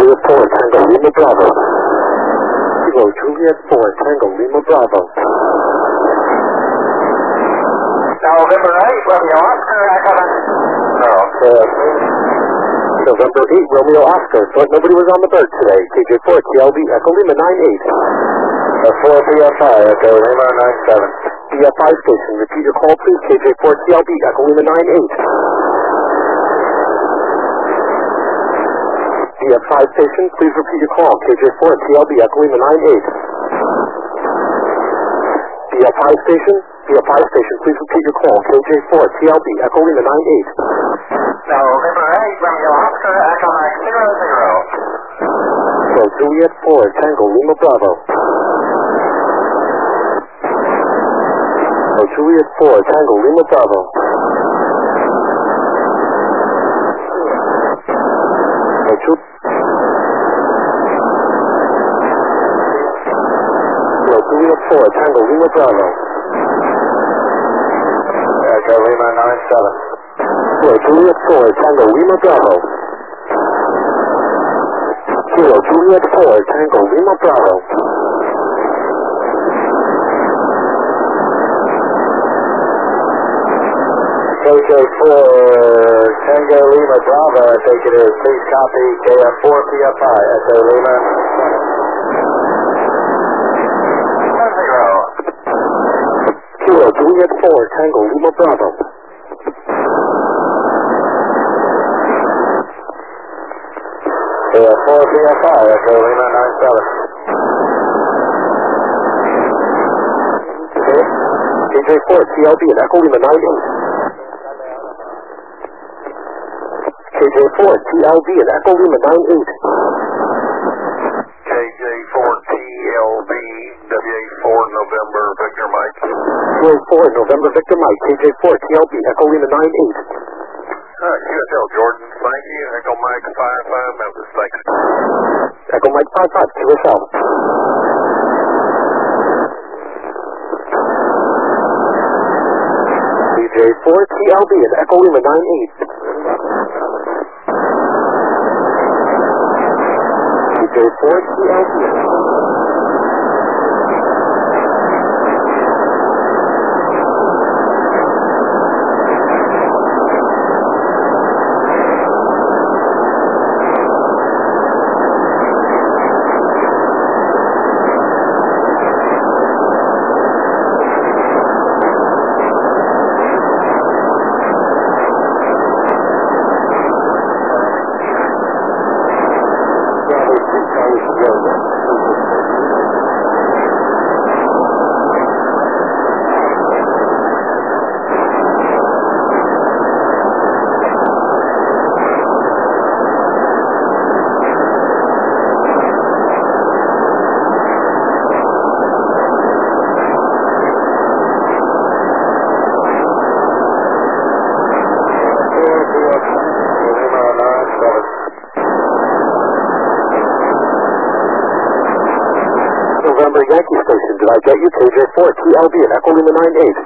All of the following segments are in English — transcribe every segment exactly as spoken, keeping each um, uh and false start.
Juliet four, Tango Lima Bravo. Kilo Juliet four, Tango Lima Bravo. November eight, Romeo Oscar, Echo Okay. November eight, Romeo Oscar. Thought nobody was on the bird today. K J four, T L B, Echo Lima nine eight. Uh, four B F I, Echo Lima nine seven. B F I station, repeat your call please. K J four, T L B, Echo Lima nine eight. B F I station, please repeat your call. K J four, T L B, Echo Lima nine eight. B F I station, B F I station, please repeat your call. K J four, T L B, Echo Lima nine eight. November eight, Romeo Oscar, Echo Mike zero zero. So Juliet four, Tango Lima Bravo. So Juliet four, Tango Lima Bravo. So Ju- So Juliet four, Tango Lima Bravo. Echo Lima nine seven. So Juliet four, Tango Lima Bravo. Kilo Juliet four, Tango Lima Bravo. K J four, Tango Lima Bravo, I think it is. Please copy K F four P F I, Echo Lima seven zero. Kilo Juliet four, Tango Lima Bravo. K F four P F I, Echo Lima nine seven. K J four, T L B, and Echo Lima nine eight. K J four, T L B, and Echo Lima nine eight. K J four T L B, W A four November Victor Mike. W A four, November Victor Mike, K J four, T L B, Echo Lima nine eight. Uh, U S L Jordan, thank you. Echo Mike five five Memphis, thanks. Echo Mike five five, Q S L. K J four, T L B, and Echo Lima nine eight. K J four, T L B. November Yankee Station, did I get you? K J four, T L B, and Echo Lima nine eight.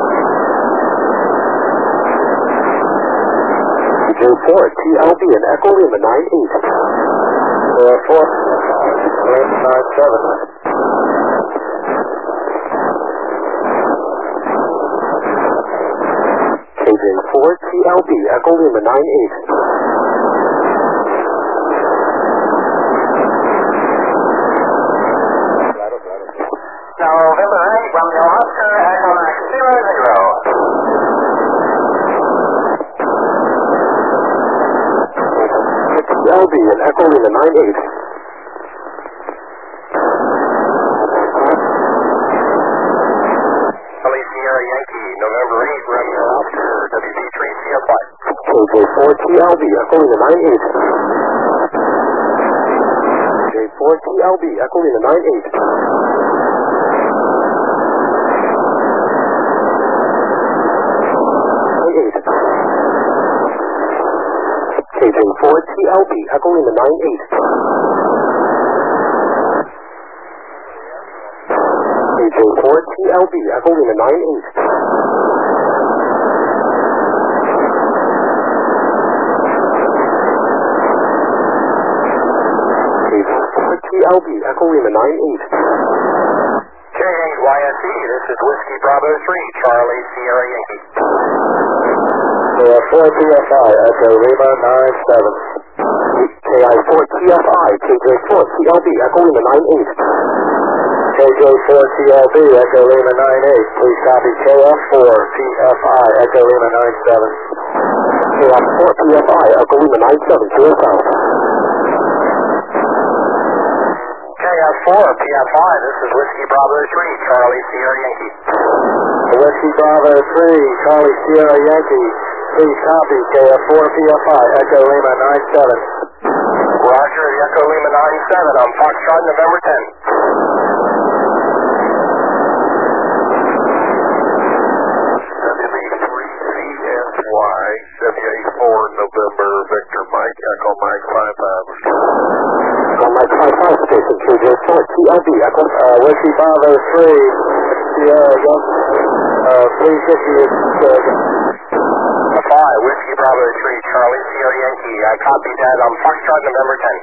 K J four, T L B, and Echo Lima nine eight. Uh, four, nine seven. K J four, T L B, Echo Lima nine eight. November eight, Romeo Oscar, Echo Mike zero zero. T L B, and Echo Lima nine eight. Charlie Sierra Yankee, November eight, Romeo Oscar, W D three C F I. K J four, T L B, Echo Lima nine eight. K J four, T L B, Echo Lima nine eight. K J four, T L B, Echo Lima nine eight. K J four, T L B, Echo Lima nine eight. K T L B, Echo Lima nine eight. K eight Y S E, this is Whiskey Bravo three, Charlie Sierra Yankee. four P F I, Echo Lima nine seven. K I four T F I, K J four T L B, Echo Lima nine eight. K J four T L B, Echo Lima nine eight. Please copy K F four T F I, Echo Lima nine seven. K F four T F I, Echo Lima nine seven, zero south. K F four P F I, this is Whiskey Bravo three, Charlie Sierra Yankee. Whiskey Bravo three, Charlie Sierra Yankee. Please copy K F four P F I, Echo Lima nine seven. Roger, Echo Lima nine seven, I'm Foxtrot November ten. W B three C S Y, W A four November, Victor Mike, Echo Mike five five. Echo Mike five five, station K J four T L B, Echo. Uh, Whiskey Bravo three, Sierra Yankee. Uh, please issue your five, Whiskey Bravo three, Charlie Sierra Yankee. I copied that. I'm Foxtrot November ten.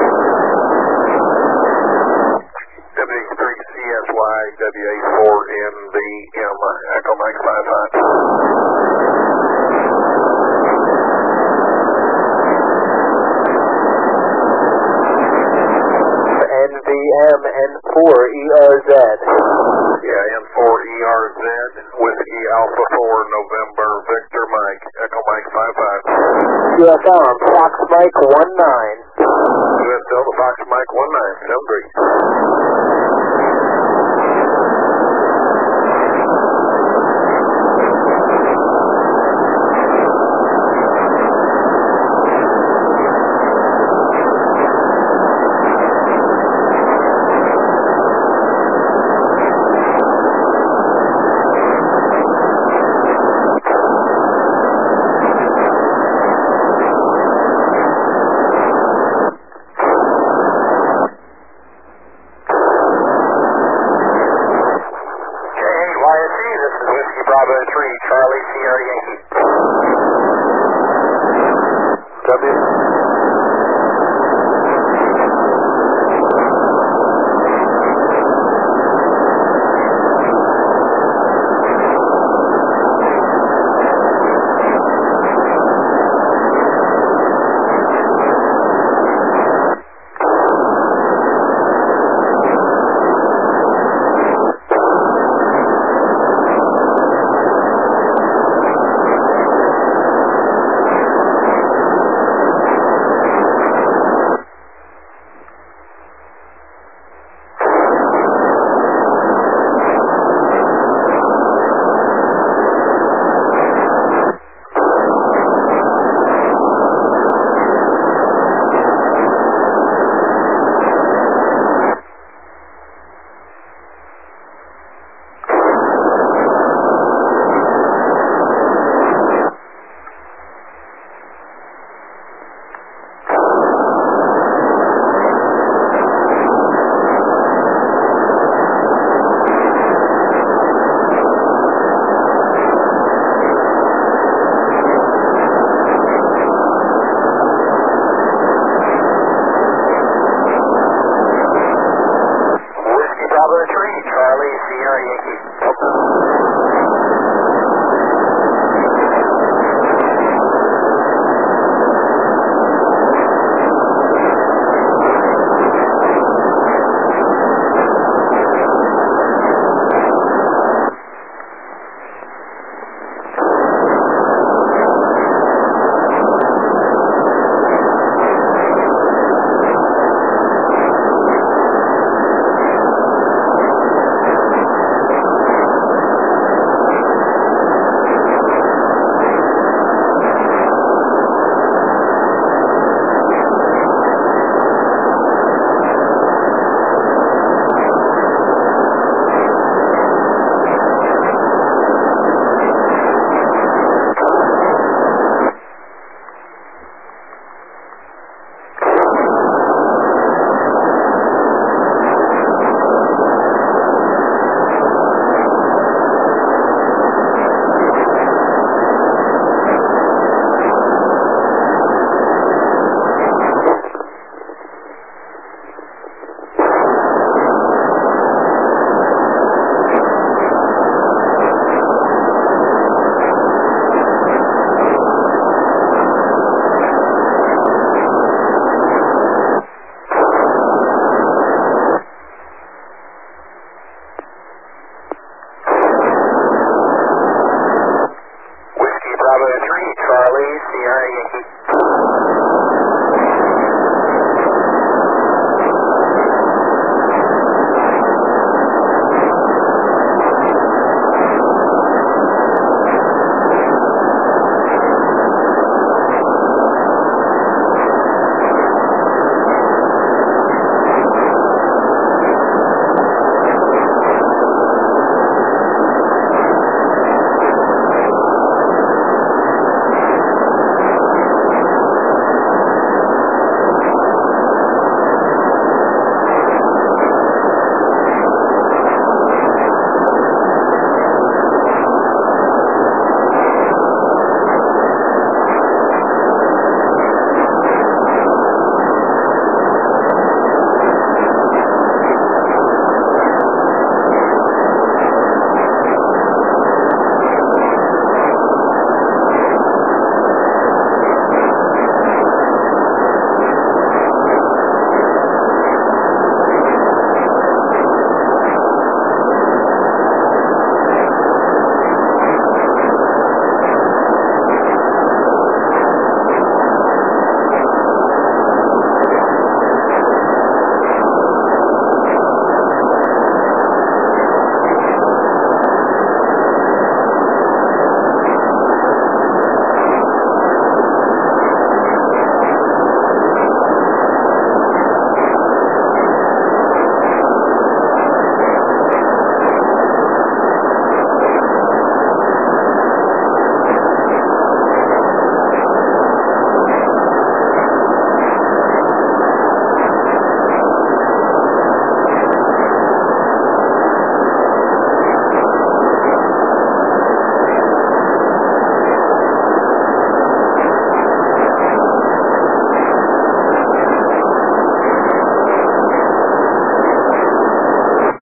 W three C S Y, W A four N V M, Echo Mike five five. N V M N four E R Z. Yeah, N four E R Z, Whiskey Alpha four November, Victor Mike, Echo Mike five five. U S L, I'm Fox Mike one nine. U S Delta Fox Mike one nine, seven three. Bravo three, Charlie Sierra Yankee. W. Bravo three, Charlie Sierra Yankee.